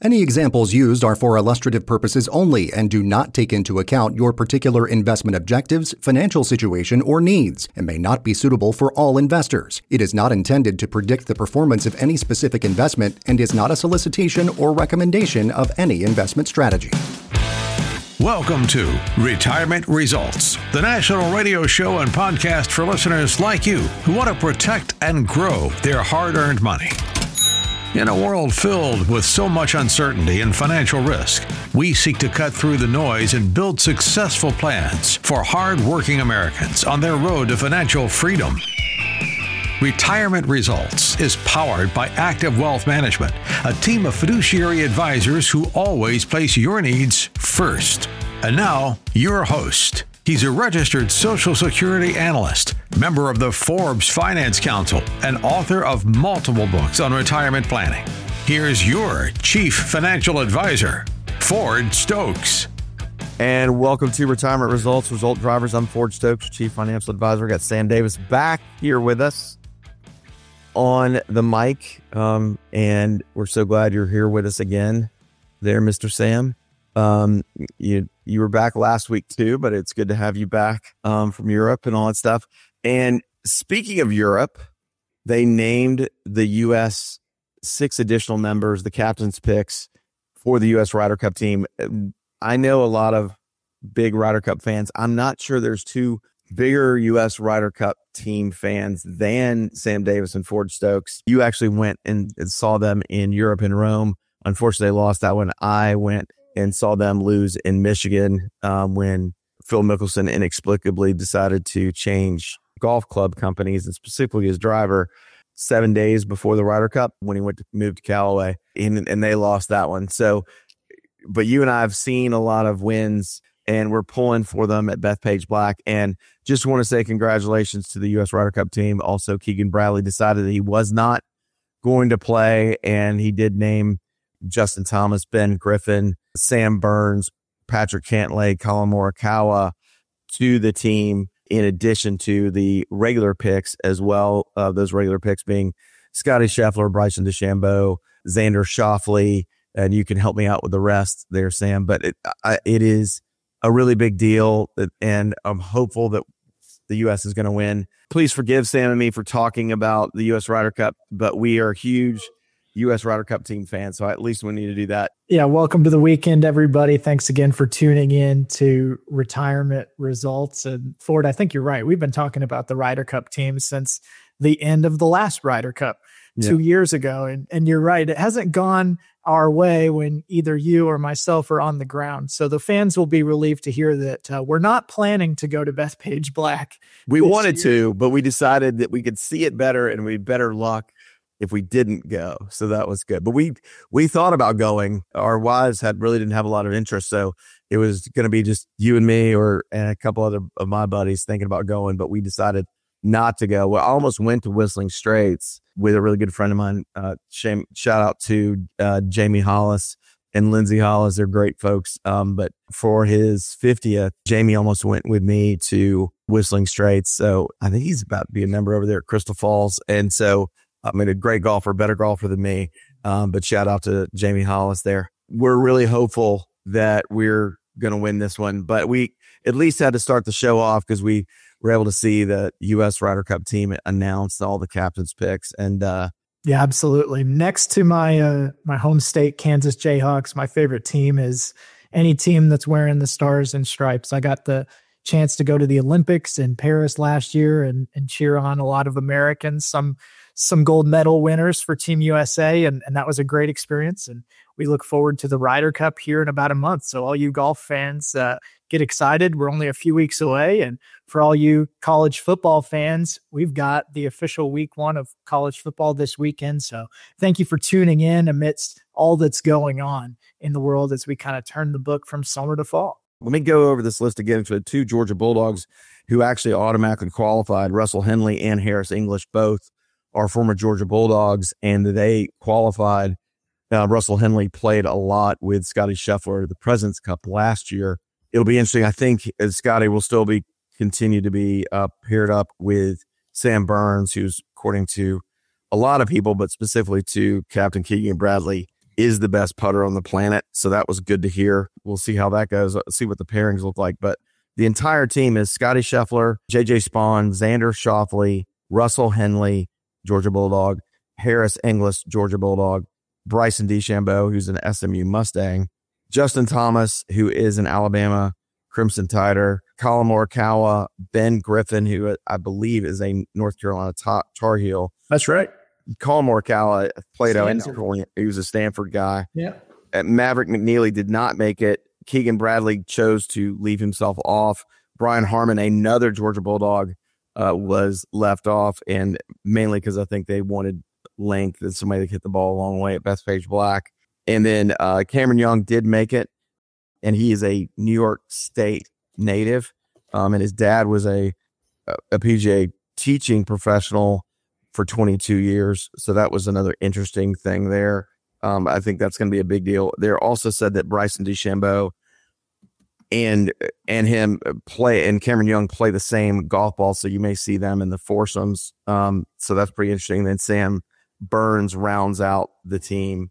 Any examples used are for illustrative purposes only and do not take into account your particular investment objectives, financial situation, or needs, and may not be suitable for all investors. It is not intended to predict the performance of any specific investment and is not a solicitation or recommendation of any investment strategy. Welcome to Retirement Results, the national radio show and podcast for listeners like you who want to protect and grow their hard-earned money. In a world filled with so much uncertainty and financial risk, we seek to cut through the noise and build successful plans for hard-working Americans on their road to financial freedom. Retirement Results is powered by Active Wealth Management, a team of fiduciary advisors who always place your needs first. And now, your host. He's a registered Social Security analyst, member of the Forbes Finance Council, and author of multiple books on retirement planning. Here's your Chief Financial Advisor, Ford Stokes. And welcome to Retirement Results, Result Drivers. I'm Ford Stokes, Chief Financial Advisor. Got Sam Davis back here with us on the mic. And we're so glad you're here with us again there, Mr. Sam. You were back last week too, but it's good to have you back from Europe and all that stuff. And speaking of Europe, they named the U.S. 6 additional members, the captain's picks for the U.S. Ryder Cup team. I know a lot of big Ryder Cup fans. I'm not sure there's 2 bigger U.S. Ryder Cup team fans than Sam Davis and Ford Stokes. You actually went and saw them in Europe in Rome. Unfortunately, they lost that one. I went and saw them lose in Michigan when Phil Mickelson inexplicably decided to change golf club companies and specifically his driver 7 days before the Ryder Cup when he went to move to Callaway, and they lost that one. So, but you and I have seen a lot of wins, and we're pulling for them at Bethpage Black. And just want to say congratulations to the U.S. Ryder Cup team. Also, Keegan Bradley decided that he was not going to play, and he did name Justin Thomas, Ben Griffin, Sam Burns, Patrick Cantlay, Colin Morikawa to the team in addition to the regular picks as well. Those regular picks being Scotty Scheffler, Bryson DeChambeau, Xander Schauffele, and you can help me out with the rest there, Sam. But it is a really big deal, and I'm hopeful that the U.S. is going to win. Please forgive Sam and me for talking about the U.S. Ryder Cup, but we are huge U.S. Ryder Cup team fans, so at least we need to do that. Yeah, welcome to the weekend, everybody. Thanks again for tuning in to Retirement Results. And Ford, I think you're right. We've been talking about the Ryder Cup team since the end of the last Ryder Cup 2 years ago. And you're right. It hasn't gone our way when either you or myself are on the ground. So the fans will be relieved to hear that we're not planning to go to Bethpage Black. We wanted to, but we decided that we could see it better and we'd better luck if we didn't go. So that was good. But we thought about going. Our wives didn't have a lot of interest. So it was going to be just you and me and a couple other of my buddies thinking about going, but we decided not to go. Well, I almost went to Whistling Straits with a really good friend of mine. Shout out to Jamie Hollis and Lindsay Hollis. They're great folks. But for his 50th, Jamie almost went with me to Whistling Straits. So I think he's about to be a member over there at Crystal Falls. And so a great golfer, better golfer than me. But shout out to Jamie Hollis there. We're really hopeful that we're going to win this one, but we at least had to start the show off because we were able to see the U.S. Ryder Cup team announce all the captain's picks. And yeah, absolutely. Next to my home state, Kansas Jayhawks, my favorite team is any team that's wearing the stars and stripes. I got the chance to go to the Olympics in Paris last year and cheer on a lot of Americans, some gold medal winners for Team USA. And that was a great experience. And we look forward to the Ryder Cup here in about a month. So all you golf fans, get excited. We're only a few weeks away. And for all you college football fans, we've got the official week 1 of college football this weekend. So thank you for tuning in amidst all that's going on in the world as we kind of turn the book from summer to fall. Let me go over this list again for the 2 Georgia Bulldogs who actually automatically qualified. Russell Henley and Harris English both are former Georgia Bulldogs, and they qualified. Russell Henley played a lot with Scotty Scheffler, the President's Cup last year. It'll be interesting. I think Scotty will still continue to be paired up with Sam Burns, who's, according to a lot of people, but specifically to Captain Keegan Bradley, is the best putter on the planet. So that was good to hear. We'll see how that goes. See what the pairings look like. But the entire team is Scotty Scheffler, JJ Spaun, Xander Schauffele, Russell Henley, Georgia Bulldog, Harris English, Georgia Bulldog, Bryson DeChambeau, who's an SMU Mustang, Justin Thomas, who is an Alabama Crimson Tider, Colin Morikawa, Ben Griffin, who I believe is a North Carolina Tar Heel. That's right. Colin Morikawa played out. He was a Stanford guy. Yeah. Maverick McNeely did not make it. Keegan Bradley chose to leave himself off. Brian Harmon, another Georgia Bulldog, was left off, and mainly because I think they wanted length and somebody that hit the ball a long way at Bethpage Black. And then Cameron Young did make it, and he is a New York State native, and his dad was a PGA teaching professional for 22 years. So that was another interesting thing there. I think that's going to be a big deal. They also said that Bryson DeChambeau and him play, and Cameron Young play the same golf ball, so you may see them in the foursomes. So that's pretty interesting. Then Sam Burns rounds out the team,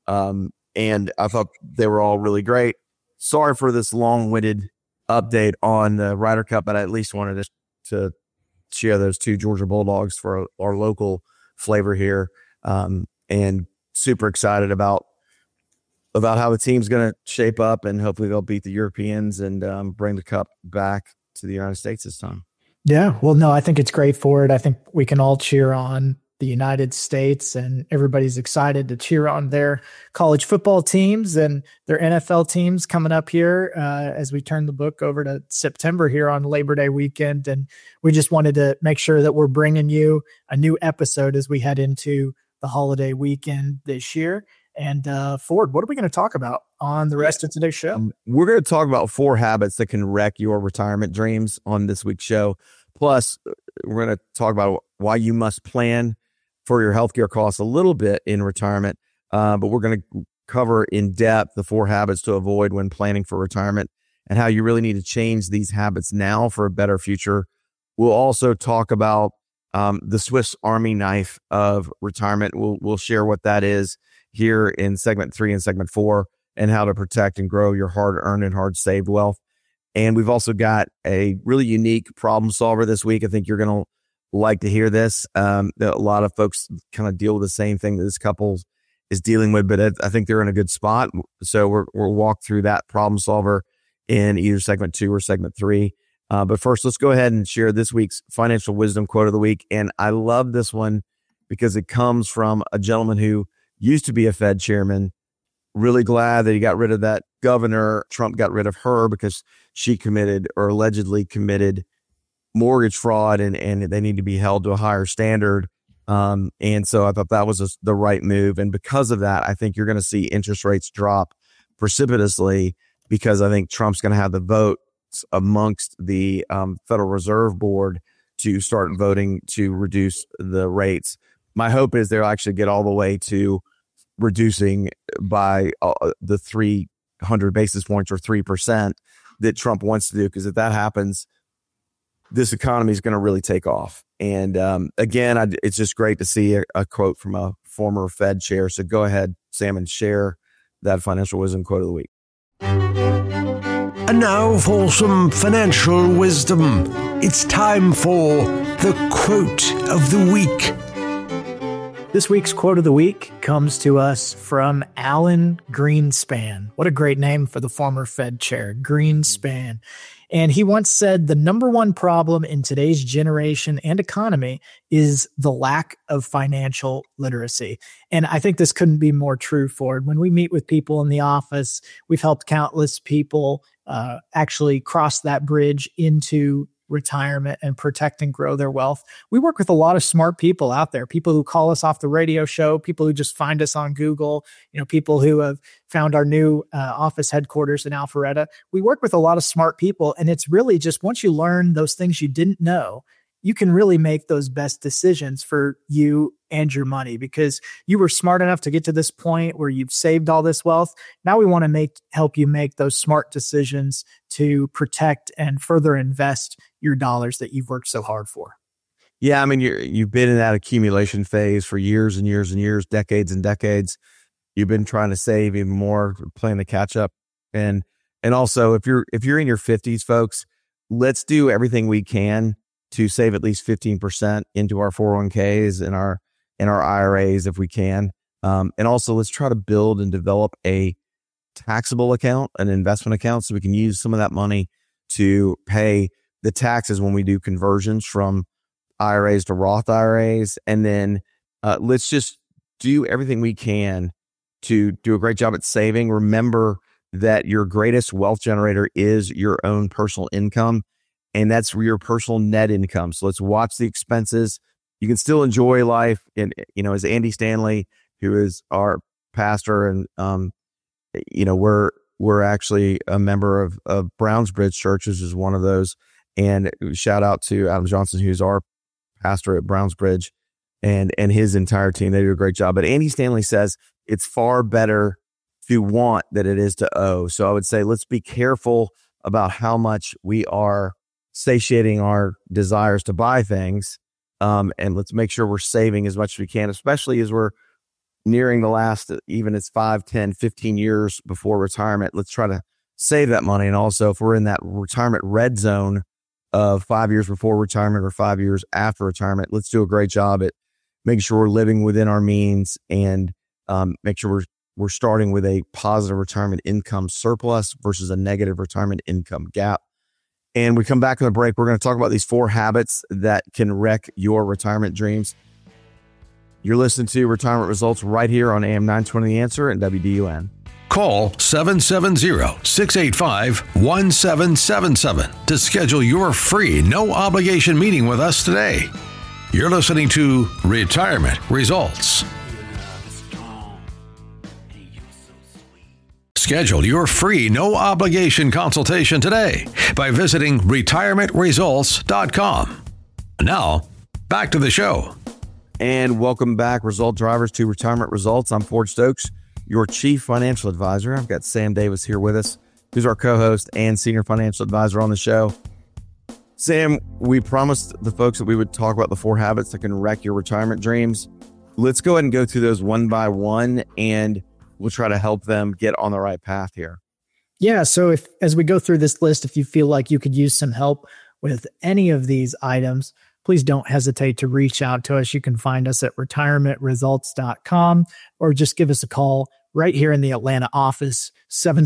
and I thought they were all really great. Sorry for this long-winded update on the Ryder Cup, but I at least wanted to share those two Georgia Bulldogs for our local flavor here, and super excited about how the team's going to shape up, and hopefully they'll beat the Europeans and bring the cup back to the United States this time. Yeah, well, no, I think it's great for it. I think we can all cheer on the United States, and everybody's excited to cheer on their college football teams and their NFL teams coming up here as we turn the book over to September here on Labor Day weekend. And we just wanted to make sure that we're bringing you a new episode as we head into the holiday weekend this year. And Ford, what are we going to talk about on the rest of today's show? We're going to talk about 4 habits that can wreck your retirement dreams on this week's show. Plus, we're going to talk about why you must plan for your healthcare costs a little bit in retirement. But we're going to cover in depth the 4 habits to avoid when planning for retirement and how you really need to change these habits now for a better future. We'll also talk about the Swiss Army knife of retirement. We'll share what that is here in segment 3 and segment 4, and how to protect and grow your hard-earned and hard-saved wealth. And we've also got a really unique problem solver this week. I think you're going to like to hear this. A lot of folks kind of deal with the same thing that this couple is dealing with, but I think they're in a good spot. So we'll walk through that problem solver in either segment 2 or segment 3. But first, let's go ahead and share this week's financial wisdom quote of the week. And I love this one because it comes from a gentleman who used to be a Fed chairman. Really glad that he got rid of that governor. Trump got rid of her because she committed or allegedly committed mortgage fraud, and they need to be held to a higher standard. And so I thought that was the right move. And because of that, I think you're going to see interest rates drop precipitously, because I think Trump's going to have the vote amongst the Federal Reserve Board to start voting to reduce the rates. My hope is they'll actually get all the way to reducing by the 300 basis points or 3% that Trump wants to do, because if that happens, this economy is going to really take off. And again, it's just great to see a quote from a former Fed chair. So go ahead, Sam, and share that financial wisdom quote of the week. And now for some financial wisdom. It's time for the quote of the week. This week's quote of the week comes to us from Alan Greenspan. What a great name for the former Fed chair, Greenspan. And he once said, the number one problem in today's generation and economy is the lack of financial literacy. And I think this couldn't be more true, Ford. When we meet with people in the office, we've helped countless people actually cross that bridge into retirement and protect and grow their wealth. We work with a lot of smart people out there, people who call us off the radio show, people who just find us on Google, people who have found our new office headquarters in Alpharetta. We work with a lot of smart people, and it's really just once you learn those things you didn't know, you can really make those best decisions for you and your money, because you were smart enough to get to this point where you've saved all this wealth. Now we want to help you make those smart decisions to protect and further invest your dollars that you've worked so hard for. Yeah, I mean, you've been in that accumulation phase for years and years and years, decades and decades. you've been trying to save even more, playing the catch up. And also if you're in your 50s, folks, let's do everything we can to save at least 15% into our 401ks and our IRAs if we can. And also let's try to build and develop a taxable account, an investment account, so we can use some of that money to pay the taxes when we do conversions from IRAs to Roth IRAs. And then let's just do everything we can to do a great job at saving. Remember that your greatest wealth generator is your own personal income, and that's your personal net income. So let's watch the expenses. You can still enjoy life. And, as Andy Stanley, who is our pastor, and, we're actually a member of Brownsbridge Church, which is one of those. And shout out to Adam Johnson, who's our pastor at Brownsbridge, and his entire team. They do a great job. But Andy Stanley says it's far better to want than it is to owe. So I would say let's be careful about how much we are satiating our desires to buy things. And let's make sure we're saving as much as we can, especially as we're nearing the last, even it's 5, 10, 15 years before retirement. Let's try to save that money. And also if we're in that retirement red zone of 5 years before retirement or 5 years after retirement, let's do a great job at making sure we're living within our means, and make sure we're starting with a positive retirement income surplus versus a negative retirement income gap. And we come back on the break. We're going to talk about these 4 habits that can wreck your retirement dreams. You're listening to Retirement Results right here on AM 920 The Answer and WDUN. Call 770-685-1777 to schedule your free, no obligation meeting with us today. You're listening to Retirement Results. Schedule your free, no obligation consultation today by visiting retirementresults.com. Now, back to the show. And welcome back, Result Drivers, to Retirement Results. I'm Ford Stokes, your Chief Financial Advisor. I've got Sam Davis here with us, who's our co-host and Senior Financial Advisor on the show. Sam, we promised the folks that we would talk about the 4 habits that can wreck your retirement dreams. Let's go ahead and go through those one by one, and we'll try to help them get on the right path here. Yeah. So as we go through this list, if you feel like you could use some help with any of these items, please don't hesitate to reach out to us. You can find us at retirementresults.com, or just give us a call right here in the Atlanta office,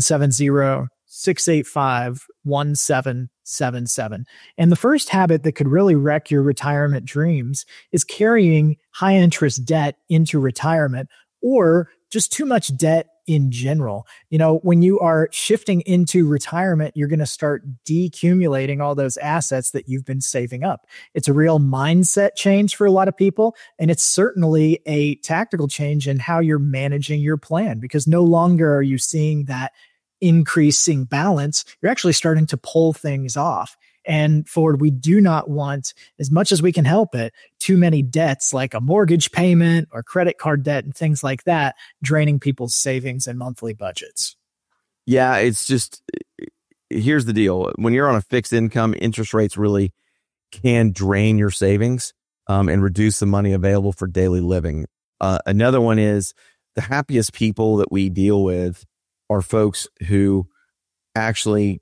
770-685-1777. And the first habit that could really wreck your retirement dreams is carrying high interest debt into retirement, or just too much debt in general. When you are shifting into retirement, you're going to start decumulating all those assets that you've been saving up. It's a real mindset change for a lot of people. And it's certainly a tactical change in how you're managing your plan, because no longer are you seeing that increasing balance. You're actually starting to pull things off. And Ford, we do not want, as much as we can help it, too many debts like a mortgage payment or credit card debt and things like that, draining people's savings and monthly budgets. Yeah, it's just, here's the deal. When you're on a fixed income, interest rates really can drain your savings and reduce the money available for daily living. Another one is the happiest people that we deal with are folks who actually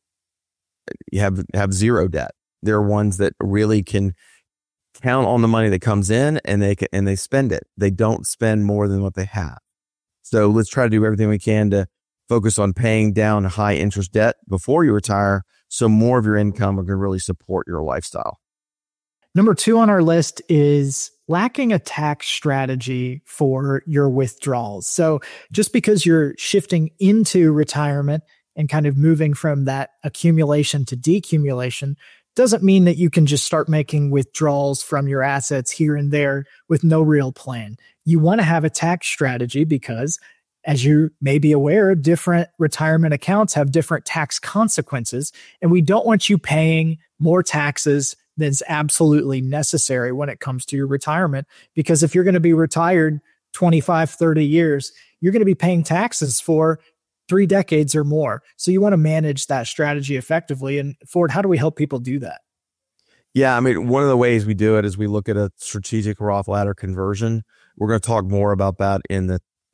have zero debt. They're ones that really can count on the money that comes in, and they spend it. They don't spend more than what they have. So let's try to do everything we can to focus on paying down high interest debt before you retire, so more of your income can really support your lifestyle. Number 2 on our list is lacking a tax strategy for your withdrawals. So just because you're shifting into retirement and kind of moving from that accumulation to decumulation doesn't mean that you can just start making withdrawals from your assets here and there with no real plan. You want to have a tax strategy because, as you may be aware, different retirement accounts have different tax consequences, and we don't want you paying more taxes than's absolutely necessary when it comes to your retirement. Because if you're going to be retired 25, 30 years, you're going to be paying taxes for 3 decades or more. So you want to manage that strategy effectively. And Ford, how do we help people do that? Yeah, I mean, one of the ways we do it is we look at a strategic Roth ladder conversion. We're going to talk more about that in the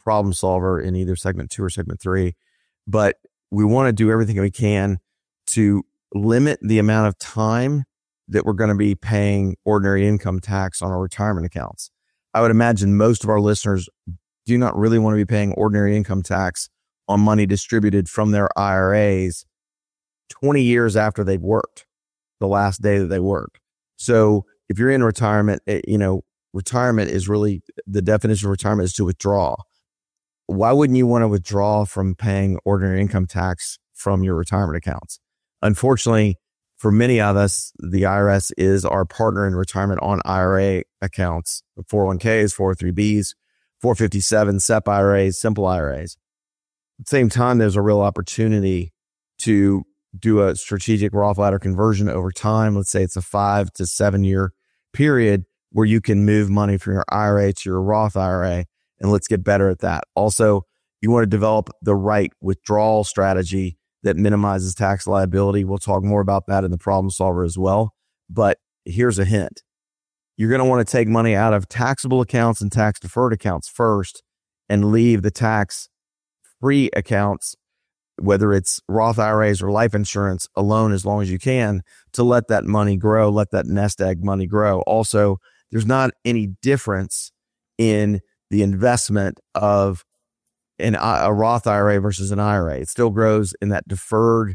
problem solver in either segment 2 or segment 3, but we want to do everything we can to limit the amount of time that we're going to be paying ordinary income tax on our retirement accounts. I would imagine most of our listeners do not really want to be paying ordinary income tax on money distributed from their IRAs 20 years after they've worked, the last day that they worked. So if you're in retirement, retirement is really, the definition of retirement is to withdraw. Why wouldn't you want to withdraw from paying ordinary income tax from your retirement accounts? Unfortunately, for many of us, the IRS is our partner in retirement on IRA accounts, 401ks, 403bs, 457, SEP IRAs, simple IRAs. At the same time, there's a real opportunity to do a strategic Roth ladder conversion over time. Let's say it's a 5 to 7 year period where you can move money from your IRA to your Roth IRA. And let's get better at that. Also, you want to develop the right withdrawal strategy that minimizes tax liability. We'll talk more about that in the problem solver as well. But here's a hint. You're going to want to take money out of taxable accounts and tax deferred accounts first and leave the tax free accounts, whether it's Roth IRAs or life insurance, alone as long as you can, to let that money grow, let that nest egg money grow. Also, there's not any difference in the investment of a Roth IRA versus an IRA. It still grows in that deferred,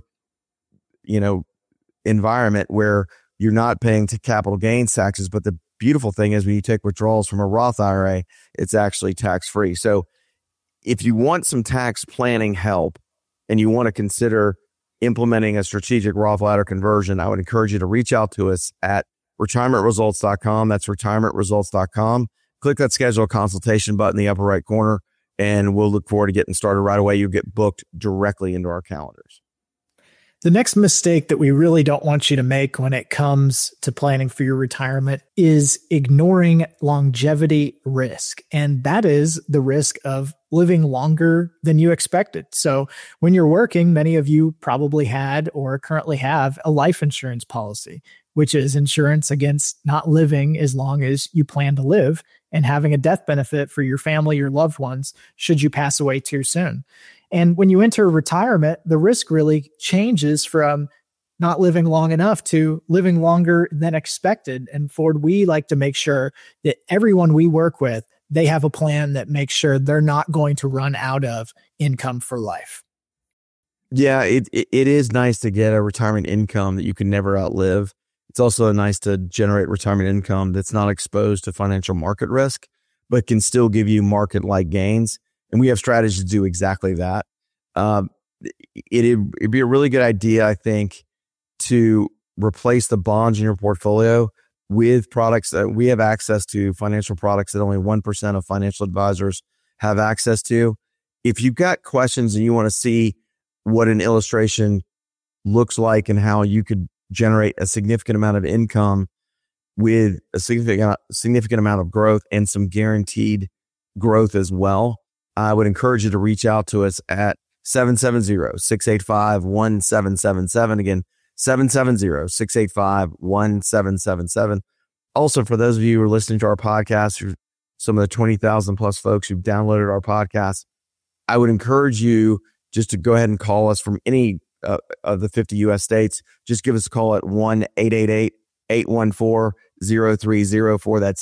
environment where you're not paying to capital gains taxes. But the beautiful thing is when you take withdrawals from a Roth IRA, it's actually tax free. So if you want some tax planning help and you want to consider implementing a strategic Roth ladder conversion, I would encourage you to reach out to us at retirementresults.com. That's retirementresults.com. Click that schedule a consultation button in the upper right corner, and we'll look forward to getting started right away. You'll get booked directly into our calendars. The next mistake that we really don't want you to make when it comes to planning for your retirement is ignoring longevity risk. And that is the risk of living longer than you expected. So when you're working, many of you probably had or currently have a life insurance policy, which is insurance against not living as long as you plan to live and having a death benefit for your family, your loved ones, should you pass away too soon. And when you enter retirement, the risk really changes from not living long enough to living longer than expected. And Ford, we like to make sure that everyone we work with, they have a plan that makes sure they're not going to run out of income for life. Yeah, it is nice to get a retirement income that you can never outlive. It's also nice to generate retirement income that's not exposed to financial market risk, but can still give you market-like gains. And we have strategies to do exactly that. It'd be a really good idea, I think, to replace the bonds in your portfolio with products that we have access to, financial products that only 1% of financial advisors have access to. If you've got questions and you want to see what an illustration looks like and how you could generate a significant amount of income with a significant amount of growth and some guaranteed growth as well, I would encourage you to reach out to us at 770-685-1777. Again, 770-685-1777. Also, for those of you who are listening to our podcast, some of the 20,000 plus folks who've downloaded our podcast, I would encourage you just to go ahead and call us from any of the 50 U.S. states. Just give us a call at 1-888-814-0304. That's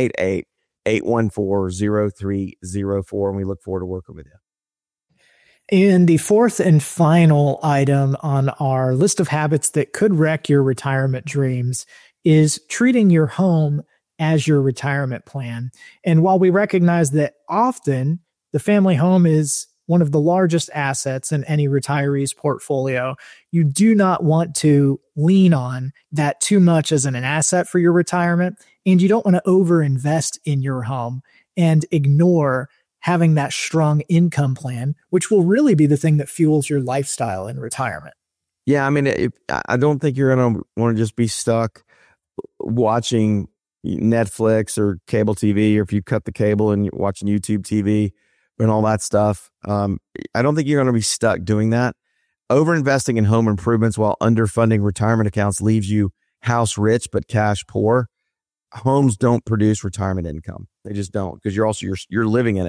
888-814-0304. And we look forward to working with you. And the fourth and final item on our list of habits that could wreck your retirement dreams is treating your home as your retirement plan. And while we recognize that often the family home is one of the largest assets in any retiree's portfolio, you do not want to lean on that too much as an asset for your retirement. And you don't want to overinvest in your home and ignore having that strong income plan, which will really be the thing that fuels your lifestyle in retirement. Yeah, I mean, I don't think you're going to want to just be stuck watching Netflix or cable TV, or if you cut the cable and you're watching YouTube TV and all that stuff. I don't think you're going to be stuck doing that. Overinvesting in home improvements while underfunding retirement accounts leaves you house rich but cash poor. Homes don't produce retirement income. They just don't, because you're living in it.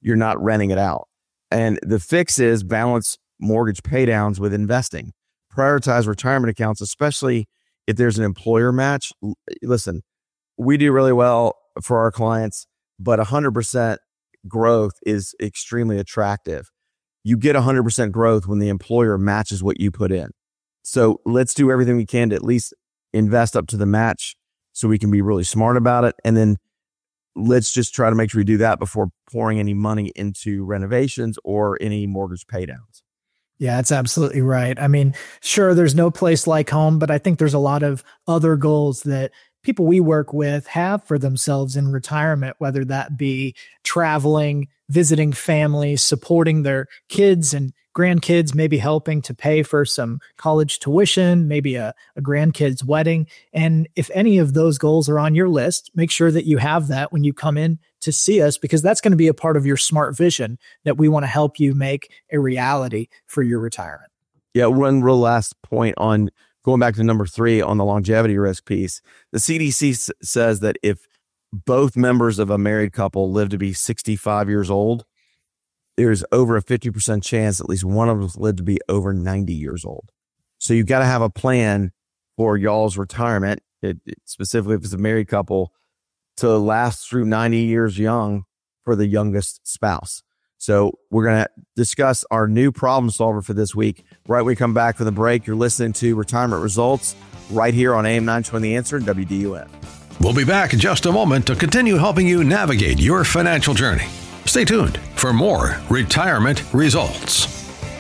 you're not renting it out. And the fix is balance mortgage paydowns with investing. Prioritize retirement accounts, especially if there's an employer match. Listen, we do really well for our clients, but 100% growth is extremely attractive. You get 100% growth when the employer matches what you put in. So let's do everything we can to at least invest up to the match so we can be really smart about it. And then let's just try to make sure we do that before pouring any money into renovations or any mortgage paydowns. Yeah, that's absolutely right. I mean, sure, there's no place like home, but I think there's a lot of other goals that people we work with have for themselves in retirement, whether that be traveling, visiting family, supporting their kids and grandkids, maybe helping to pay for some college tuition, maybe a grandkid's wedding. And if any of those goals are on your list, make sure that you have that when you come in to see us, because that's going to be a part of your smart vision that we want to help you make a reality for your retirement. Yeah, one real last point on going back to number 3 on the longevity risk piece. The CDC says that if both members of a married couple live to be 65 years old, there's over a 50% chance at least one of us live to be over 90 years old. So you've got to have a plan for y'all's retirement, specifically if it's a married couple, to last through 90 years young for the youngest spouse. So we're going to discuss our new problem solver for this week. Right when we come back from the break, you're listening to Retirement Results right here on AM 920 The Answer and WDUN. We'll be back in just a moment to continue helping you navigate your financial journey. Stay tuned for more Retirement Results.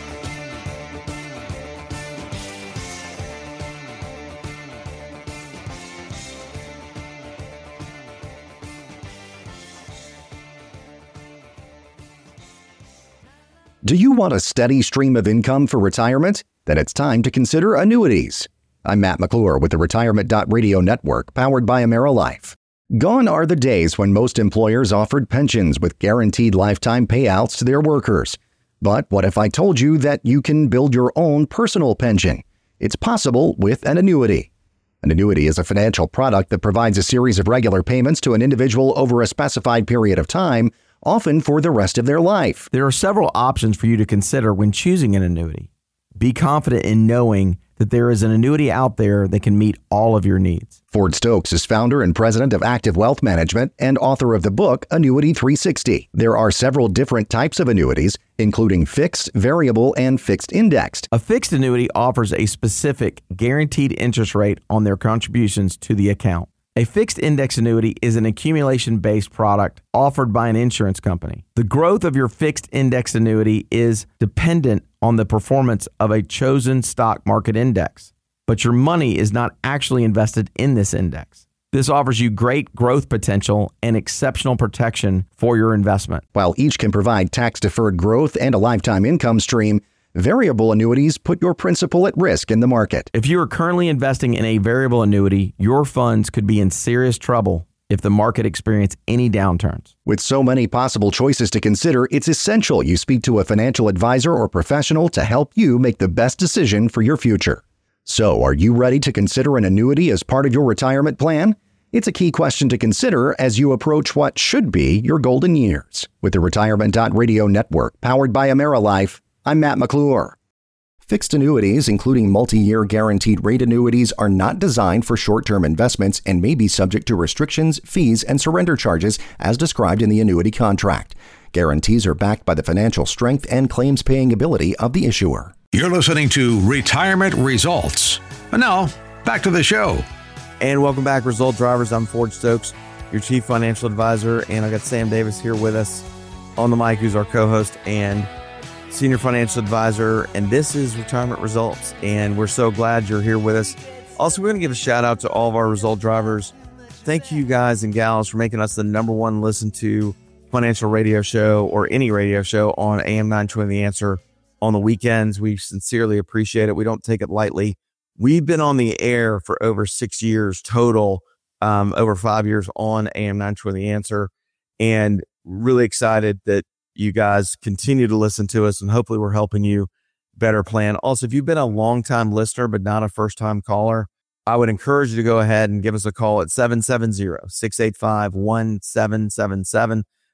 Do you want a steady stream of income for retirement? Then it's time to consider annuities. I'm Matt McClure with the Retirement.Radio Network, powered by AmeriLife. Gone are the days when most employers offered pensions with guaranteed lifetime payouts to their workers. But what if I told you that you can build your own personal pension? It's possible with an annuity. An annuity is a financial product that provides a series of regular payments to an individual over a specified period of time, often for the rest of their life. There are several options for you to consider when choosing an annuity. Be confident in knowing that there is an annuity out there that can meet all of your needs. Ford Stokes is founder and president of Active Wealth Management and author of the book Annuity 360. There are several different types of annuities, including fixed, variable, and fixed indexed. A fixed annuity offers a specific guaranteed interest rate on their contributions to the account. A fixed index annuity is an accumulation-based product offered by an insurance company. The growth of your fixed index annuity is dependent on the performance of a chosen stock market index, but your money is not actually invested in this index. This offers you great growth potential and exceptional protection for your investment. While each can provide tax-deferred growth and a lifetime income stream, variable annuities put your principal at risk in the market. If you are currently investing in a variable annuity, your funds could be in serious trouble if the market experiences any downturns. With so many possible choices to consider, it's essential you speak to a financial advisor or professional to help you make the best decision for your future. So, are you ready to consider an annuity as part of your retirement plan? It's a key question to consider as you approach what should be your golden years. With the Retirement.Radio Network, powered by AmeriLife, I'm Matt McClure. Fixed annuities, including multi-year guaranteed rate annuities, are not designed for short-term investments and may be subject to restrictions, fees, and surrender charges as described in the annuity contract. Guarantees are backed by the financial strength and claims-paying ability of the issuer. You're listening to Retirement Results. And now, back to the show. And welcome back, Result Drivers. I'm Ford Stokes, your Chief Financial Advisor, and I got Sam Davis here with us on the mic, who's our co-host and Senior Financial Advisor, and this is Retirement Results, and we're so glad you're here with us. Also, we're going to give a shout out to all of our Result Drivers. Thank you guys and gals for making us the number one listen to financial radio show or any radio show on AM 920 The Answer on the weekends. We sincerely appreciate it. We don't take it lightly. We've been on the air for over 6 years total, over 5 years on AM 920 The Answer, and really excited that you guys continue to listen to us, and hopefully we're helping you better plan. Also, if you've been a long-time listener but not a first-time caller, I would encourage you to go ahead and give us a call at 770-685-1777.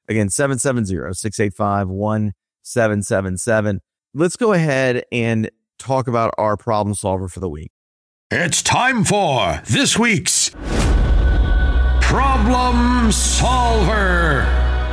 Again, 770-685-1777. Let's go ahead and talk about our problem solver for the week. It's time for this week's Problem Solver.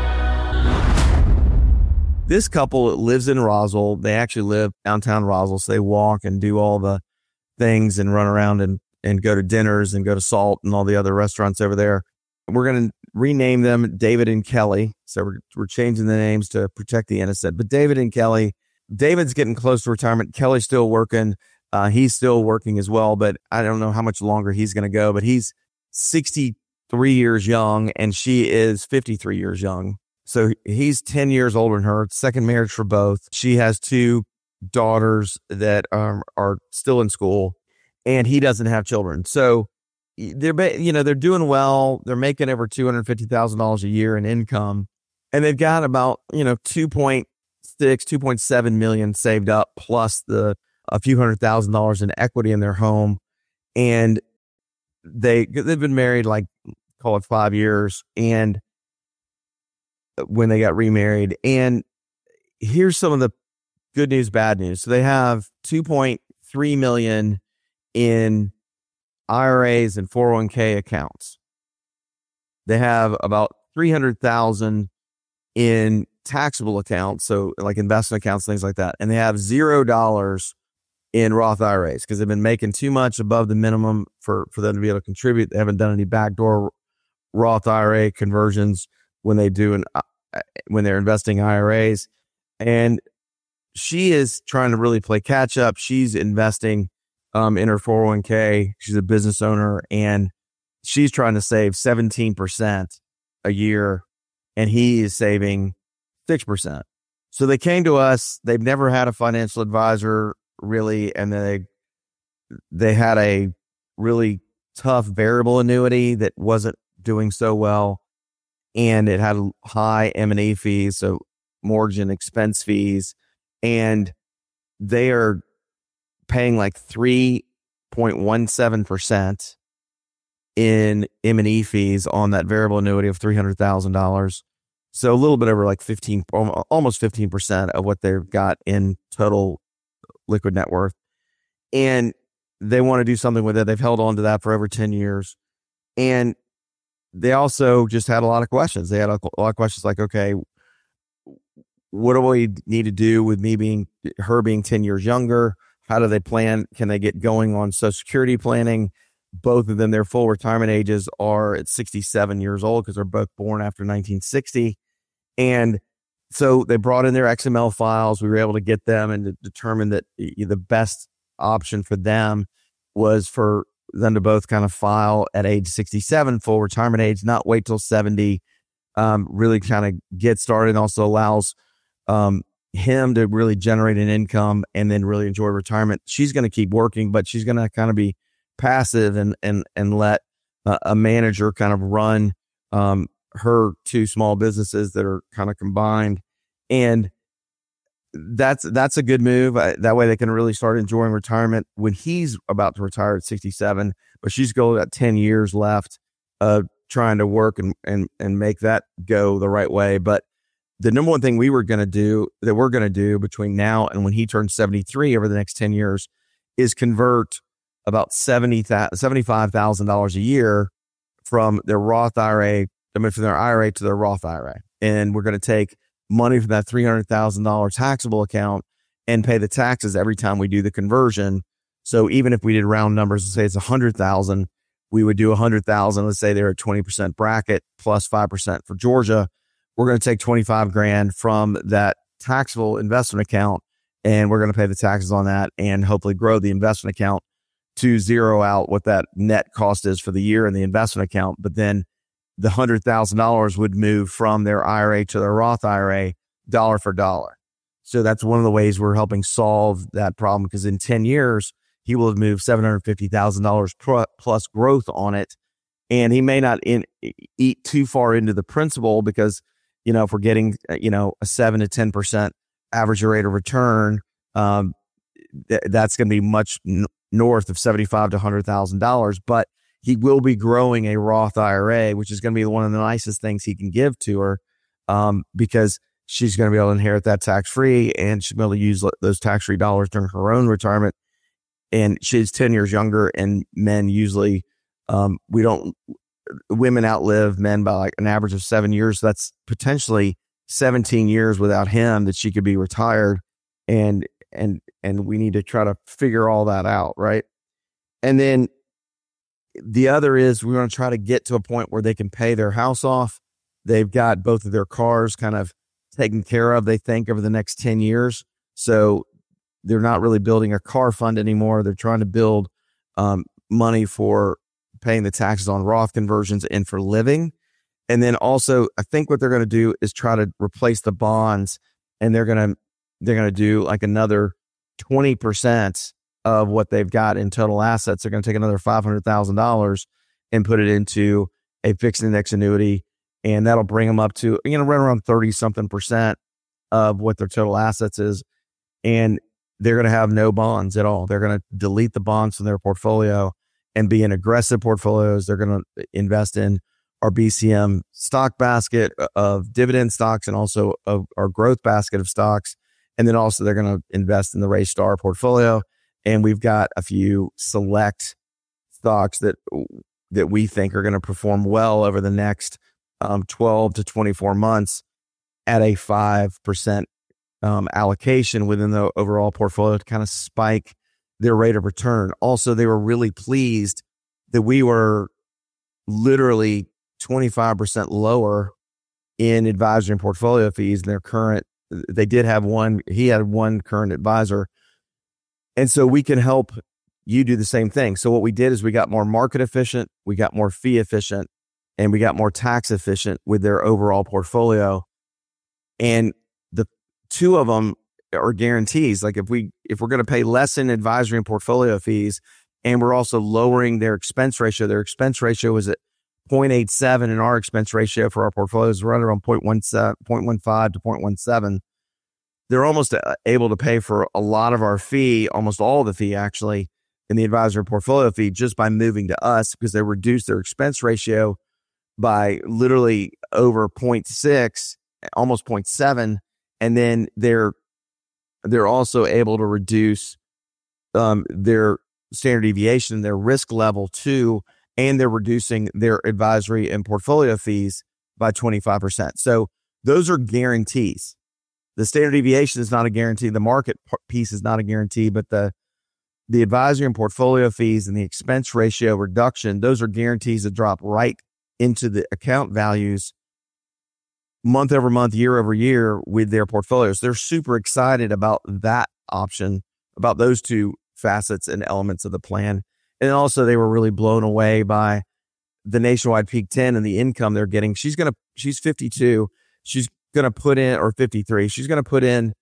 This couple lives in Roswell. They actually live downtown Roswell, so they walk and do all the things and run around and go to dinners and go to Salt and all the other restaurants over there. We're going to rename them David and Kelly. So we're changing the names to protect the innocent. But David and Kelly, David's getting close to retirement. Kelly's still working. He's still working as well, but I don't know how much longer he's going to go. But he's 63 years young and she is 53 years young. So he's 10 years older than her. Second marriage for both. She has 2 daughters that are still in school, and he doesn't have children. So they're doing well. They're making over $250,000 a year in income, and they've got about 2.7 million saved up, plus a few $100,000 in equity in their home. And they've been married call it 5 years, and when they got remarried. And here's some of the good news, bad news. So they have 2.3 million in IRAs and 401k accounts. They have about 300,000 in taxable accounts, so like investment accounts, things like that. And they have $0 in Roth IRAs because they've been making too much above the minimum for them to be able to contribute. They haven't done any backdoor Roth IRA conversions when they're investing IRAs. And she is trying to really play catch up. She's investing in her 401k. She's a business owner, and she's trying to save 17% a year, and he is saving 6%. So they came to us. They've never had a financial advisor really, and they had a really tough variable annuity that wasn't doing so well, and it had high M&E fees, so mortgage and expense fees, and they are paying like 3.17% in M&E fees on that variable annuity of $300,000. So a little bit over like almost 15% of what they've got in total liquid net worth. And they want to do something with it. They've held on to that for over 10 years. And they also just had a lot of questions. They had a lot of questions like, okay, what do we need to do with her being 10 years younger? How do they plan? Can they get going on Social Security planning? Both of them, their full retirement ages are at 67 years old because they're both born after 1960. And so they brought in their XML files. We were able to get them and to determine that the best option for them was for them to both kind of file at age 67, full retirement age, not wait till 70, really kind of get started. And also allows him to really generate an income and then really enjoy retirement. She's going to keep working, but she's going to kind of be passive and let a manager kind of run her 2 small businesses that are kind of combined. And that's a good move. That way they can really start enjoying retirement when he's about to retire at 67, but she's got 10 years left trying to work and make that go the right way. But the number one thing we're going to do between now and when he turns 73 over the next 10 years is convert about $75,000 a year from their Roth IRA, from their IRA to their Roth IRA. And we're going to take money from that $300,000 taxable account and pay the taxes every time we do the conversion. So even if we did round numbers, let's say it's 100,000, we would do 100,000. Let's say they're at 20% bracket plus 5% for Georgia. We're going to take 25 grand from that taxable investment account, and we're going to pay the taxes on that and hopefully grow the investment account to zero out what that net cost is for the year in the investment account. But then the $100,000 would move from their IRA to their Roth IRA dollar for dollar. So that's one of the ways we're helping solve that problem, because in 10 years, he will have moved $750,000 plus growth on it. And he may not eat too far into the principal because, if we're getting, a 7 to 10% average rate of return, that's going to be much north of $75,000 to $100,000. But he will be growing a Roth IRA, which is going to be one of the nicest things he can give to her because she's going to be able to inherit that tax-free, and she'll be able to use those tax-free dollars during her own retirement. And she's 10 years younger, and men usually, women outlive men by like an average of 7 years. So that's potentially 17 years without him that she could be retired. And we need to try to figure all that out. Right. And then the other is we want to try to get to a point where they can pay their house off. They've got both of their cars kind of taken care of, they think, over the next 10 years. So they're not really building a car fund anymore. They're trying to build money for paying the taxes on Roth conversions and for living. And then also, I think what they're going to do is try to replace the bonds, and they're going to do like another 20% of what they've got in total assets. They're going to take another $500,000 and put it into a fixed index annuity, and that'll bring them up to, right around 30-something% of what their total assets is. And they're going to have no bonds at all. They're going to delete the bonds from their portfolio and be in aggressive portfolios. They're going to invest in our BCM stock basket of dividend stocks and also of our growth basket of stocks. And then also they're going to invest in the Raystar portfolio. And we've got a few select stocks that we think are going to perform well over the next 12 to 24 months at a 5% allocation within the overall portfolio to kind of spike their rate of return. Also, they were really pleased that we were literally 25% lower in advisory and portfolio fees than their current. They did have he had one current advisor. And so we can help you do the same thing. So what we did is we got more market efficient, we got more fee efficient, and we got more tax efficient with their overall portfolio. And the two of them are guarantees. Like if we're going to pay less in advisory and portfolio fees, and we're also lowering their expense ratio is at 0.87, and our expense ratio for our portfolio is right around 0.15 to 0.17. They're almost able to pay for a lot of our fee, almost all of the fee actually, in the advisory portfolio fee just by moving to us, because they reduced their expense ratio by literally over 0.6, almost 0.7. And then they're also able to reduce their standard deviation, their risk level too, and they're reducing their advisory and portfolio fees by 25%. So those are guarantees. The standard deviation is not a guarantee. The market piece is not a guarantee, but the advisory and portfolio fees and the expense ratio reduction, those are guarantees that drop right into the account values month over month, year over year with their portfolios. They're super excited about that option, about those two facets and elements of the plan. And also they were really blown away by the Nationwide Peak 10 and the income they're getting. She's 52. She's going to put in, or 53. She's going to put in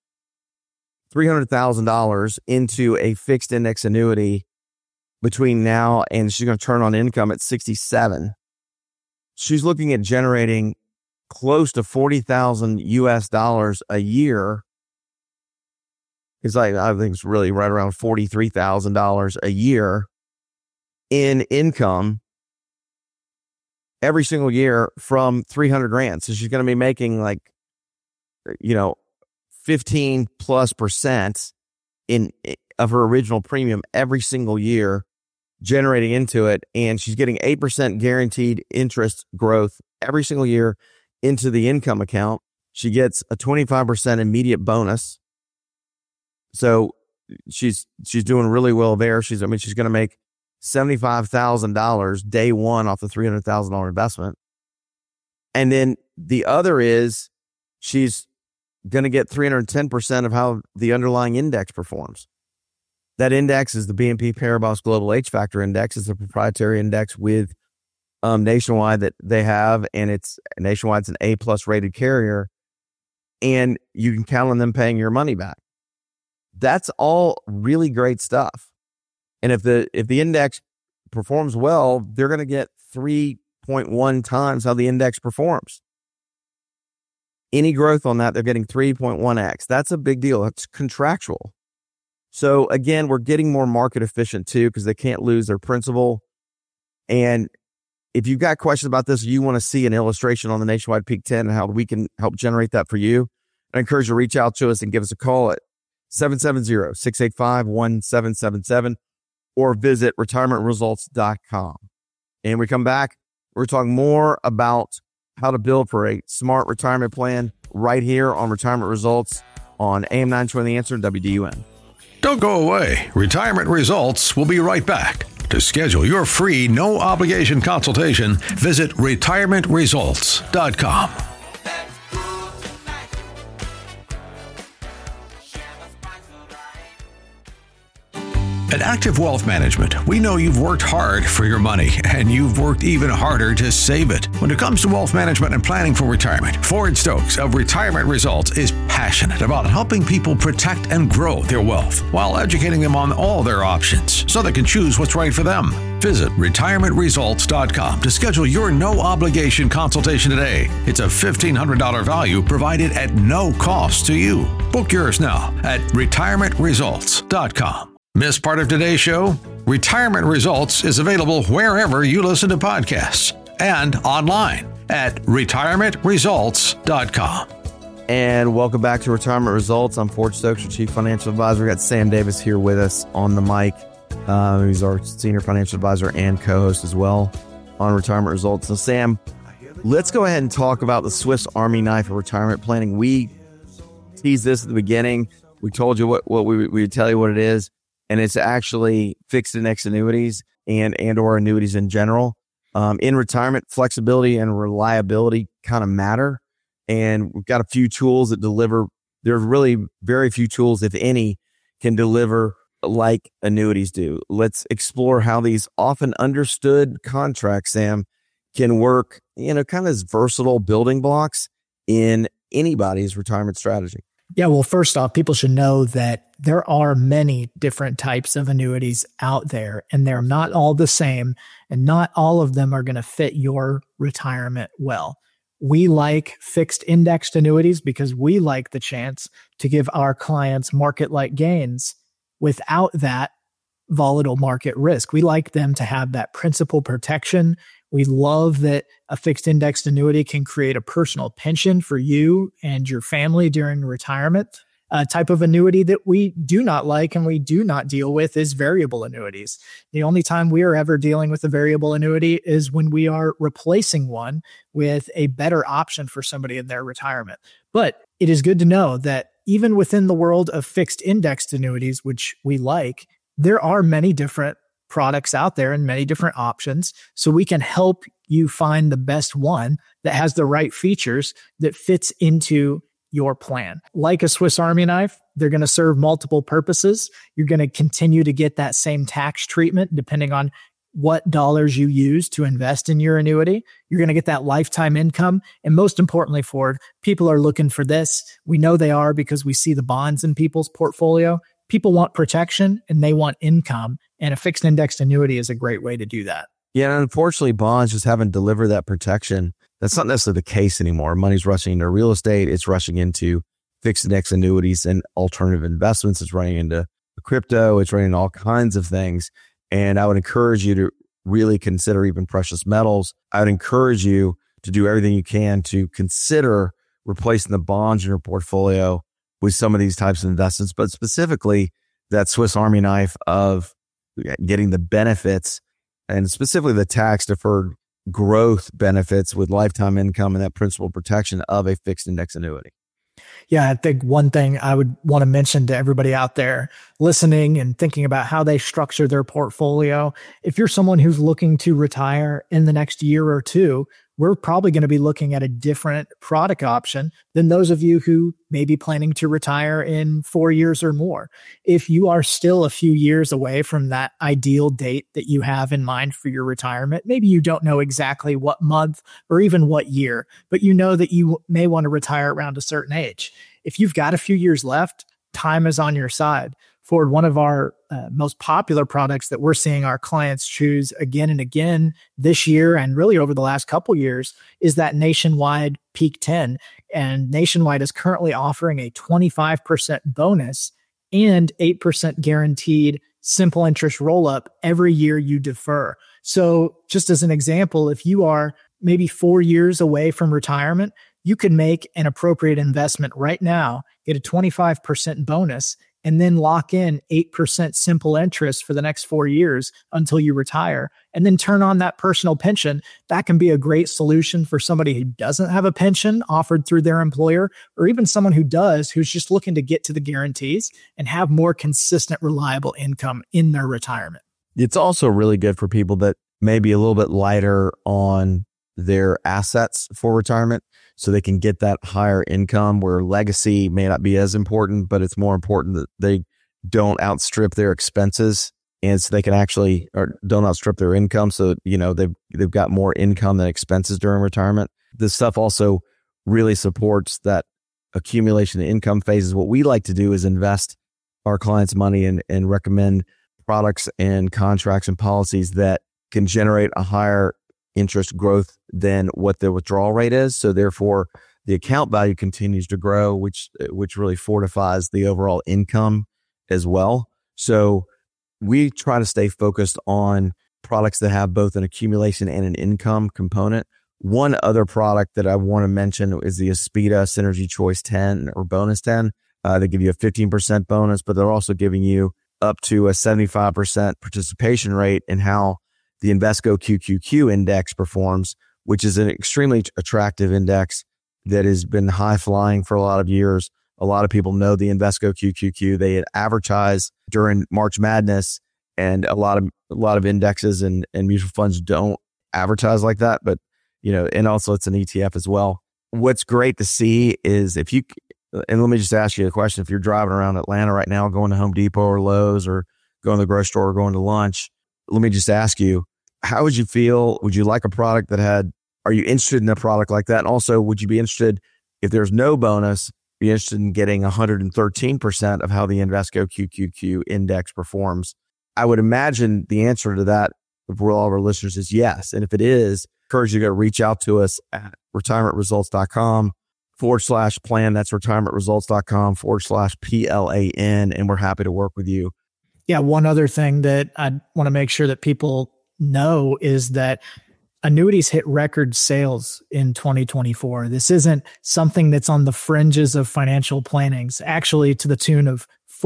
$300,000 into a fixed index annuity between now and she's going to turn on income at 67. She's looking at generating close to $40,000 US a year. It's like, I think it's really right around $43,000 a year in income every single year from 300 grand. So she's going to be making 15+% of her original premium every single year, generating into it. And she's getting 8% guaranteed interest growth every single year into the income account. She gets a 25% immediate bonus. So she's doing really well there. She's going to make $75,000 day one off the $300,000 investment. And then the other is she's going to get 310% of how the underlying index performs. That index is the BNP Paribas Global H Factor Index. It's a proprietary index with Nationwide that they have, and Nationwide's an A+ rated carrier, and you can count on them paying your money back. That's all really great stuff. And if the index performs well, they're going to get 3.1 times how the index performs. Any growth on that, they're getting 3.1x. That's a big deal. It's contractual. So again, we're getting more market efficient too, because they can't lose their principal. And if you've got questions about this, you want to see an illustration on the Nationwide Peak 10 and how we can help generate that for you, I encourage you to reach out to us and give us a call at 770-685-1777 or visit retirementresults.com. And we come back, we're talking more about how to build for a smart retirement plan right here on Retirement Results on AM 920 The Answer and WDUN. Don't go away. Retirement Results will be right back. To schedule your free, no-obligation consultation, visit retirementresults.com. At Active Wealth Management, we know you've worked hard for your money, and you've worked even harder to save it. When it comes to wealth management and planning for retirement, Ford Stokes of Retirement Results is passionate about helping people protect and grow their wealth while educating them on all their options so they can choose what's right for them. Visit retirementresults.com to schedule your no-obligation consultation today. It's a $1,500 value provided at no cost to you. Book yours now at retirementresults.com. Miss part of today's show? Retirement Results is available wherever you listen to podcasts and online at retirementresults.com. And welcome back to Retirement Results. I'm Ford Stokes, your Chief Financial Advisor. We got Sam Davis here with us on the mic. He's our Senior Financial Advisor and co-host as well on Retirement Results. So Sam, let's go ahead and talk about the Swiss Army knife of retirement planning. We teased this at the beginning. We told you what we would tell you what it is. And it's actually fixed index annuities and or annuities in general. In retirement, flexibility and reliability kind of matter. And we've got a few tools that deliver. There's really very few tools, if any, can deliver like annuities do. Let's explore how these often understood contracts, Sam, can work, kind of as versatile building blocks in anybody's retirement strategy. Yeah, well, first off, people should know that there are many different types of annuities out there, and they're not all the same, and not all of them are going to fit your retirement well. We like fixed indexed annuities because we like the chance to give our clients market-like gains without that volatile market risk. We like them to have that principal protection. We love that a fixed indexed annuity can create a personal pension for you and your family during retirement. A type of annuity that we do not like and we do not deal with is variable annuities. The only time we are ever dealing with a variable annuity is when we are replacing one with a better option for somebody in their retirement. But it is good to know that even within the world of fixed indexed annuities, which we like, there are many different products out there and many different options. So we can help you find the best one that has the right features that fits into your plan. Like a Swiss Army knife, they're going to serve multiple purposes. You're going to continue to get that same tax treatment depending on what dollars you use to invest in your annuity. You're going to get that lifetime income. And most importantly, Ford, people are looking for this. We know they are because we see the bonds in people's portfolio. People want protection and they want income, and a fixed indexed annuity is a great way to do that. Yeah, and unfortunately, bonds just haven't delivered that protection. That's not necessarily the case anymore. Money's rushing into real estate. It's rushing into fixed index annuities and alternative investments. It's running into crypto. It's running into all kinds of things. And I would encourage you to really consider even precious metals. I would encourage you to do everything you can to consider replacing the bonds in your portfolio with some of these types of investments, but specifically that Swiss Army knife of getting the benefits and specifically the tax deferred growth benefits with lifetime income and that principal protection of a fixed index annuity. Yeah, I think one thing I would want to mention to everybody out there listening and thinking about how they structure their portfolio, if you're someone who's looking to retire in the next year or two, we're probably going to be looking at a different product option than those of you who may be planning to retire in 4 years or more. If you are still a few years away from that ideal date that you have in mind for your retirement, maybe you don't know exactly what month or even what year, but you know that you may want to retire around a certain age. If you've got a few years left, time is on your side. Ford, one of our most popular products that we're seeing our clients choose again and again this year and really over the last couple years is that Nationwide Peak 10. And Nationwide is currently offering a 25% bonus and 8% guaranteed simple interest roll up every year you defer. So just as an example, if you are maybe 4 years away from retirement, you could make an appropriate investment right now, get a 25% bonus, and then lock in 8% simple interest for the next 4 years until you retire, and then turn on that personal pension. That can be a great solution for somebody who doesn't have a pension offered through their employer, or even someone who does, who's just looking to get to the guarantees and have more consistent, reliable income in their retirement. It's also really good for people that may be a little bit lighter on their assets for retirement, so they can get that higher income where legacy may not be as important, but it's more important that they don't outstrip their expenses, and so they can actually, or don't outstrip their income. So, they've got more income than expenses during retirement. This stuff also really supports that accumulation of income phases. What we like to do is invest our clients' money and recommend products and contracts and policies that can generate a higher interest growth than what the withdrawal rate is. So therefore, the account value continues to grow, which really fortifies the overall income as well. So we try to stay focused on products that have both an accumulation and an income component. One other product that I want to mention is the Aspida Synergy Choice 10 or Bonus 10. They give you a 15% bonus, but they're also giving you up to a 75% participation rate in how the Invesco QQQ index performs, which is an extremely attractive index that has been high flying for a lot of years. A lot of people know the Invesco QQQ. They advertise during March Madness, and a lot of indexes and mutual funds don't advertise like that. But and also it's an ETF as well. What's great to see is and let me just ask you a question: if you're driving around Atlanta right now, going to Home Depot or Lowe's, or going to the grocery store or going to lunch, let me just ask you, how would you feel? Would you like a product are you interested in a product like that? And also, would you be interested, if there's no bonus, be interested in getting 113% of how the Invesco QQQ index performs? I would imagine the answer to that for all of our listeners is yes. And if it is, I encourage you to reach out to us at retirementresults.com/plan. That's retirementresults.com/PLAN. And we're happy to work with you. Yeah. One other thing that I want to make sure that people know is that annuities hit record sales in 2024. This isn't something that's on the fringes of financial plannings, actually to the tune of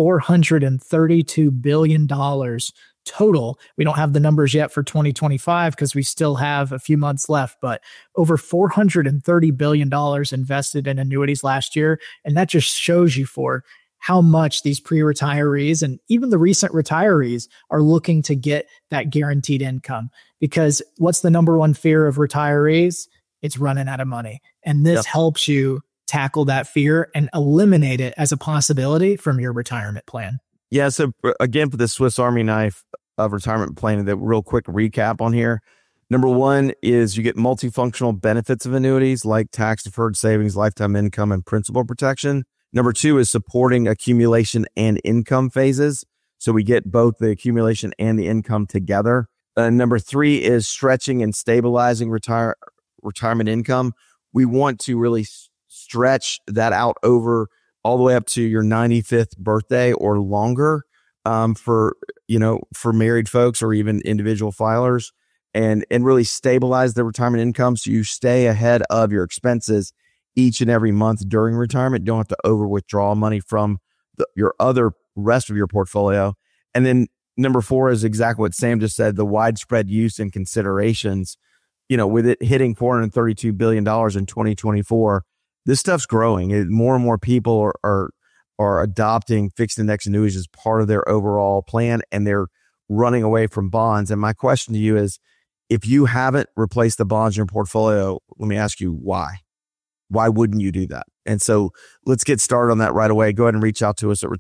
$432 billion total. We don't have the numbers yet for 2025 because we still have a few months left, but over $430 billion invested in annuities last year. And that just shows you for how much these pre-retirees and even the recent retirees are looking to get that guaranteed income. Because what's the number one fear of retirees? It's running out of money. And this helps you tackle that fear and eliminate it as a possibility from your retirement plan. Yeah. So again, for the Swiss Army knife of retirement planning, the real quick recap on here. Number one is you get multifunctional benefits of annuities like tax-deferred savings, lifetime income, and principal protection. Number two is supporting accumulation and income phases. So we get both the accumulation and the income together. Number three is stretching and stabilizing retirement income. We want to really stretch that out over all the way up to your 95th birthday or longer, for married folks or even individual filers, and really stabilize the retirement income so you stay ahead of your expenses each and every month during retirement. You don't have to over withdraw money from your other rest of your portfolio. And then number four is exactly what Sam just said, the widespread use and considerations. With it hitting $432 billion in 2024, this stuff's growing. More and more people are adopting fixed index annuities as part of their overall plan, and they're running away from bonds. And my question to you is, if you haven't replaced the bonds in your portfolio, let me ask you why. Why wouldn't you do that? And so let's get started on that right away. Go ahead and reach out to us at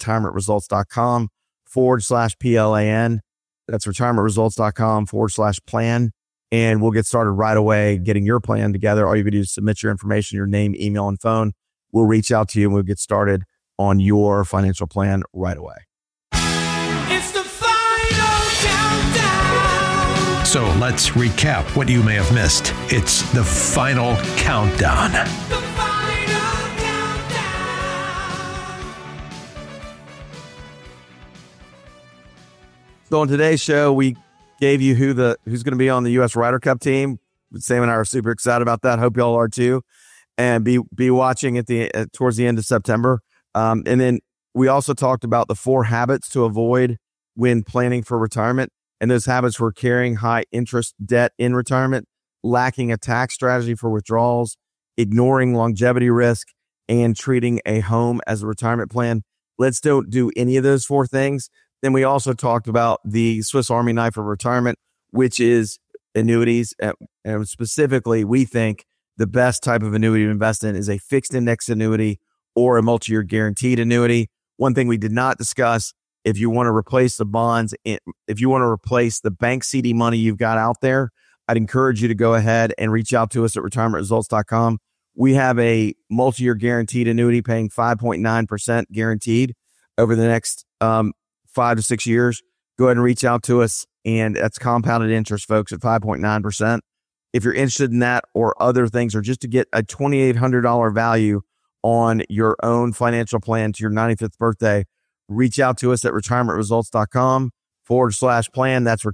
retirementresults.com/PLAN. That's retirementresults.com/plan. And we'll get started right away getting your plan together. All you can do is submit your information, your name, email, and phone. We'll reach out to you and we'll get started on your financial plan right away. It's the final countdown. So let's recap what you may have missed. It's the final countdown. The final countdown. So on today's show, we gave you who's going to be on the U.S. Ryder Cup team. Sam and I are super excited about that. Hope y'all are too, and be watching at towards the end of September. And then we also talked about the 4 habits to avoid when planning for retirement. And those habits were carrying high interest debt in retirement, lacking a tax strategy for withdrawals, ignoring longevity risk, and treating a home as a retirement plan. Let's don't do any of those 4 things. Then we also talked about the Swiss Army knife of retirement, which is annuities. And specifically, we think the best type of annuity to invest in is a fixed index annuity or a multi-year guaranteed annuity. One thing we did not discuss, if you want to replace the bonds, if you want to replace the bank CD money you've got out there, I'd encourage you to go ahead and reach out to us at retirementresults.com. We have a multi-year guaranteed annuity paying 5.9% guaranteed over the next 5 to 6 years. Go ahead and reach out to us, and that's compounded interest, folks, at 5.9%. If you're interested in that or other things, or just to get a $2,800 value on your own financial plan to your 95th birthday, reach out to us at retirementresults.com/plan. That's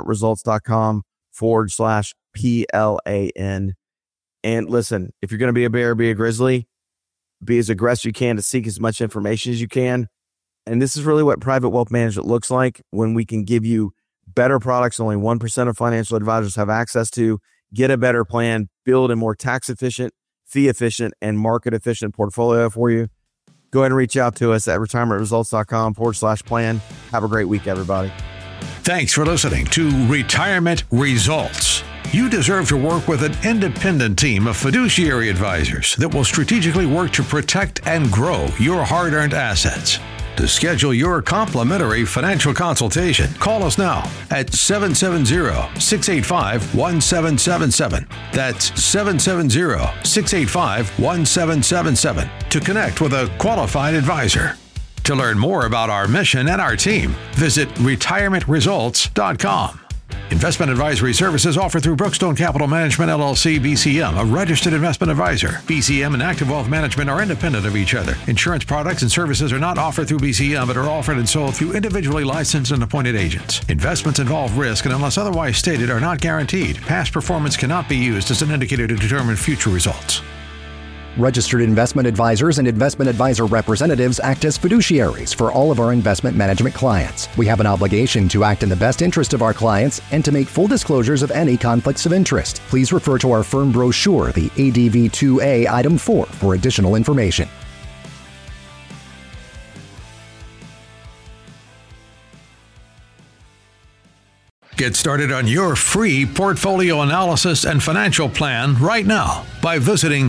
retirementresults.com/PLAN. And listen, if you're going to be a bear, be a grizzly, be as aggressive as you can to seek as much information as you can. And this is really what private wealth management looks like, when we can give you better products only 1% of financial advisors have access to, get a better plan, build a more tax efficient, fee efficient, and market efficient portfolio for you. Go ahead and reach out to us at retirementresults.com/plan. Have a great week, everybody. Thanks for listening to Retirement Results. You deserve to work with an independent team of fiduciary advisors that will strategically work to protect and grow your hard-earned assets. To schedule your complimentary financial consultation, call us now at 770-685-1777. That's 770-685-1777 to connect with a qualified advisor. To learn more about our mission and our team, visit retirementresults.com. Investment advisory services offered through Brookstone Capital Management, LLC, BCM, a registered investment advisor. BCM and Active Wealth Management are independent of each other. Insurance products and services are not offered through BCM, but are offered and sold through individually licensed and appointed agents. Investments involve risk and, unless otherwise stated, are not guaranteed. Past performance cannot be used as an indicator to determine future results. Registered investment advisors and investment advisor representatives act as fiduciaries for all of our investment management clients. We have an obligation to act in the best interest of our clients and to make full disclosures of any conflicts of interest. Please refer to our firm brochure, the ADV 2A Item 4, for additional information. Get started on your free portfolio analysis and financial plan right now by visiting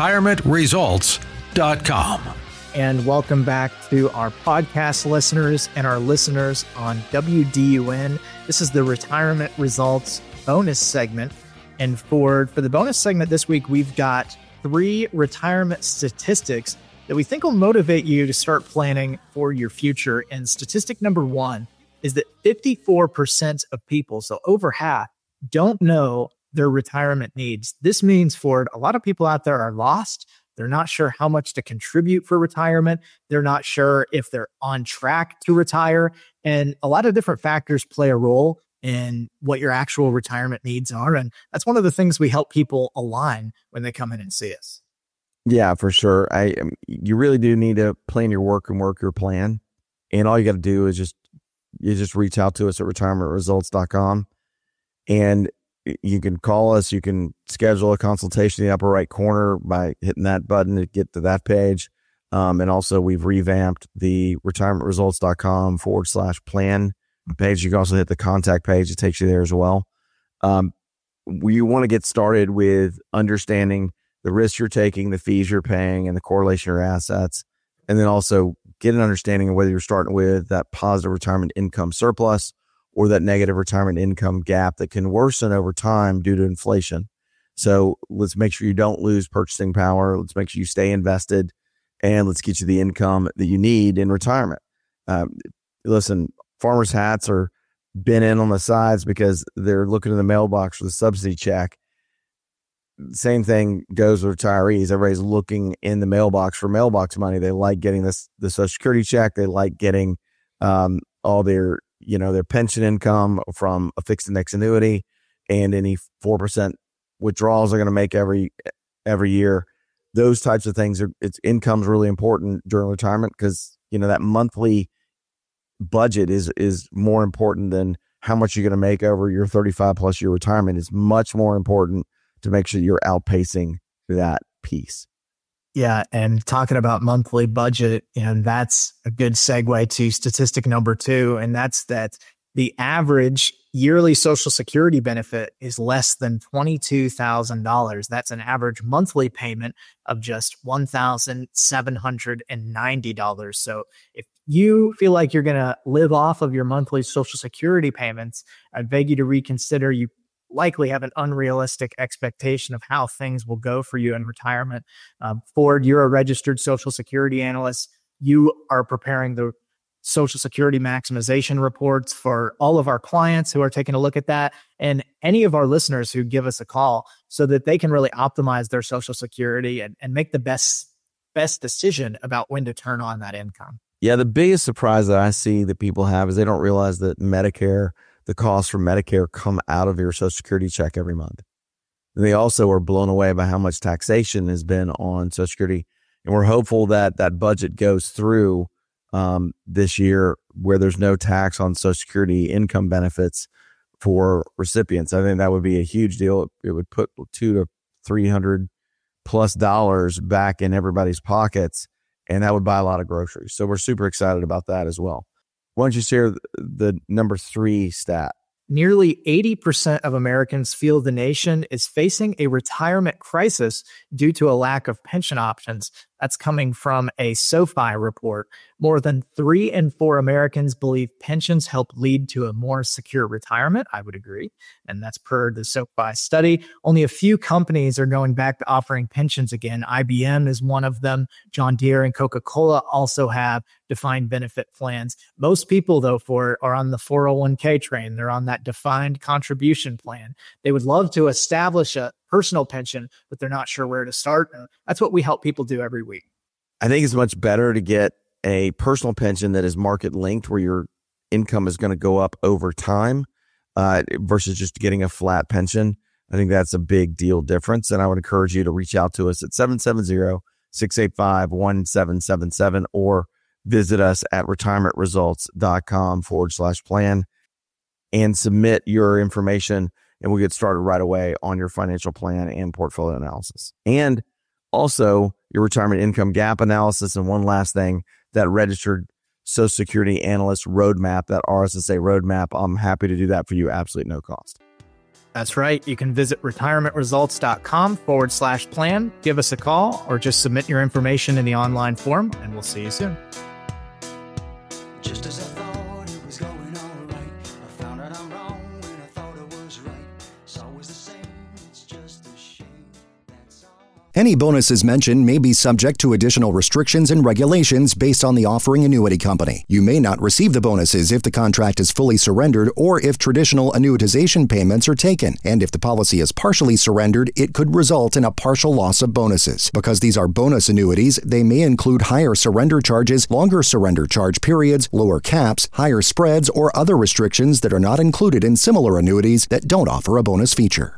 retirementresults.com. And welcome back to our podcast listeners and our listeners on WDUN. This is the Retirement Results bonus segment. And for the bonus segment this week, we've got 3 retirement statistics that we think will motivate you to start planning for your future. And statistic number 1 is that 54% of people, so over half, don't know their retirement needs. This means, Ford, a lot of people out there are lost. They're not sure how much to contribute for retirement. They're not sure if they're on track to retire. And a lot of different factors play a role in what your actual retirement needs are. And that's one of the things we help people align when they come in and see us. Yeah, for sure. You really do need to plan your work and work your plan. And all you got to do is just reach out to us at retirementresults.com, and you can call us. You can schedule a consultation in the upper right corner by hitting that button to get to that page. And also, we've revamped the retirementresults.com/plan page. You can also hit the contact page. It takes you there as well. We want to get started with understanding the risks you're taking, the fees you're paying, and the correlation of your assets. And then also get an understanding of whether you're starting with that positive retirement income surplus or that negative retirement income gap that can worsen over time due to inflation. So let's make sure you don't lose purchasing power. Let's make sure you stay invested, and let's get you the income that you need in retirement. Listen, farmers' hats are bent in on the sides because they're looking in the mailbox for the subsidy check. Same thing goes with retirees. Everybody's looking in the mailbox for mailbox money. They like getting the Social Security check. They like getting all their their pension income from a fixed index annuity and any 4% withdrawals they're going to make every year. Those types of things income's really important during retirement because, that monthly budget is more important than how much you're going to make over your 35 plus year retirement. Is much more important to make sure you're outpacing that piece. Yeah. And talking about monthly budget, that's a good segue to statistic number 2. And that's that the average yearly Social Security benefit is less than $22,000. That's an average monthly payment of just $1,790. So if you feel like you're going to live off of your monthly Social Security payments, I'd beg you to reconsider. You likely have an unrealistic expectation of how things will go for you in retirement. Ford, you're a registered Social Security analyst. You are preparing the Social Security maximization reports for all of our clients who are taking a look at that, and any of our listeners who give us a call so that they can really optimize their Social Security and make the best decision about when to turn on that income. Yeah, the biggest surprise that I see that people have is they don't realize that the costs for Medicare come out of your Social Security check every month. And they also are blown away by how much taxation has been on Social Security. And we're hopeful that that budget goes through this year where there's no tax on Social Security income benefits for recipients. I think that would be a huge deal. It would put $200 to $300+ back in everybody's pockets, and that would buy a lot of groceries. So we're super excited about that as well. Why don't you share the number 3 stat? Nearly 80% of Americans feel the nation is facing a retirement crisis due to a lack of pension options. That's coming from a SoFi report. More than 3 in 4 Americans believe pensions help lead to a more secure retirement. I would agree. And that's per the SoFi study. Only a few companies are going back to offering pensions again. IBM is one of them. John Deere and Coca-Cola also have defined benefit plans. Most people, though, are on the 401k train. They're on that defined contribution plan. They would love to establish a personal pension, but they're not sure where to start. That's what we help people do every week. I think it's much better to get a personal pension that is market linked, where your income is going to go up over time versus just getting a flat pension. I think that's a big deal difference. And I would encourage you to reach out to us at 770-685-1777 or visit us at retirementresults.com/plan and submit your information, and we'll get started right away on your financial plan and portfolio analysis. And also your retirement income gap analysis. And one last thing, that registered Social Security analyst roadmap, that RSSA roadmap. I'm happy to do that for you, absolutely no cost. That's right. You can visit retirementresults.com/plan, give us a call, or just submit your information in the online form, and we'll see you soon. Just as I thought it was going all right, I found out I'm wrong when I thought I was right. It's always the same, it's just a shame, that's all. Any bonuses mentioned may be subject to additional restrictions and regulations based on the offering annuity company. You may not receive the bonuses if the contract is fully surrendered or if traditional annuitization payments are taken. And if the policy is partially surrendered, it could result in a partial loss of bonuses. Because these are bonus annuities, they may include higher surrender charges, longer surrender charge periods, lower caps, higher spreads, or other restrictions that are not included in similar annuities that don't offer a bonus feature.